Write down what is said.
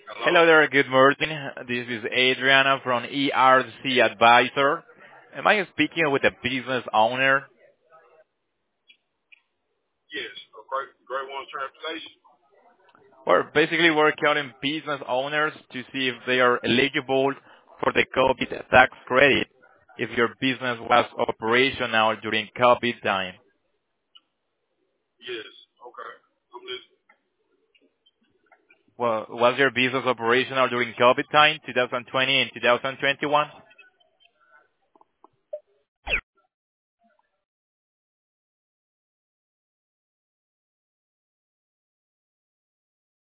Hello? Hello there, good morning. This is Adriana from ERC Advisor. Am I speaking with a business owner? Yes, a great one transportation. Or basically we're counting business owners to see if they are eligible for the COVID tax credit if your business was operational during COVID time. Yes, okay. I'm listening. Well, was your business operational during COVID time, 2020 and 2021?